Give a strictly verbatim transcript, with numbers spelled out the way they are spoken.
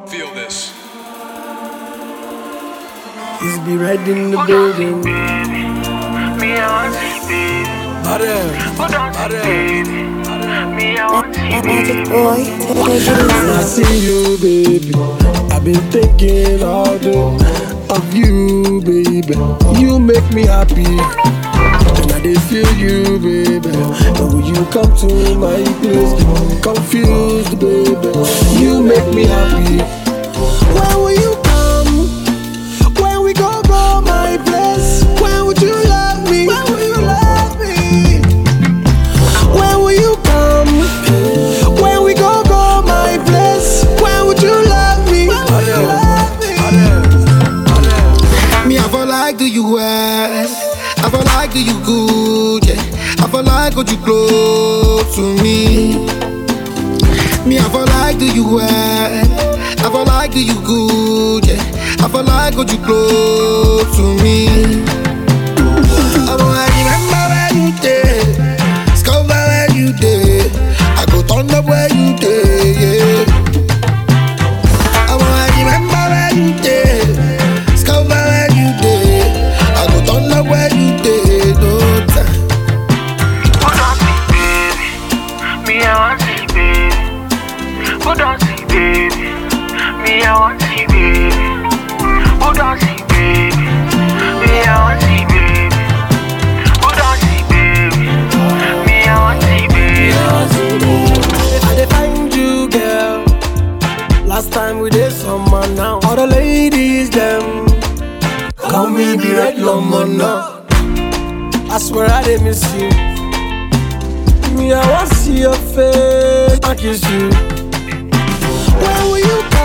Feel this. He's be right in the building. Me, I want you, baby. Adele, Hold on, Adele. baby. Me, I want you, Magic baby. boy, When I see you, baby, I've been thinking all day of you, baby. You make me happy. And I did feel you, baby. And when you come to my place, confused, baby. You make me happy. When will you come? When we go go my place? When would you love me? When will you love me? When will you come? When we go go my place? When would you love me? When will you love me? Me, I feel like do you well. I feel like do you good, yeah. I feel like would you close to me. Me, I feel like do you well. I feel like do you good, yeah. I feel like would you close to me. I wanna remember where you did, discover where you did. I go turn up where you did, yeah. I wanna remember where you did, discover where you did. I go turn up where you did, no time. Hold on, baby. Me, I want you, baby. Hold on, baby. Me, I want you, baby. Hold on, baby. Me, I want you, baby. Hold on, baby. Me, I want you, baby. I dey find you, girl. Last time we did summer now. All the ladies, them call me the red lemon now. I swear I did miss you. Me, I want to see your face and kiss you. When will you come?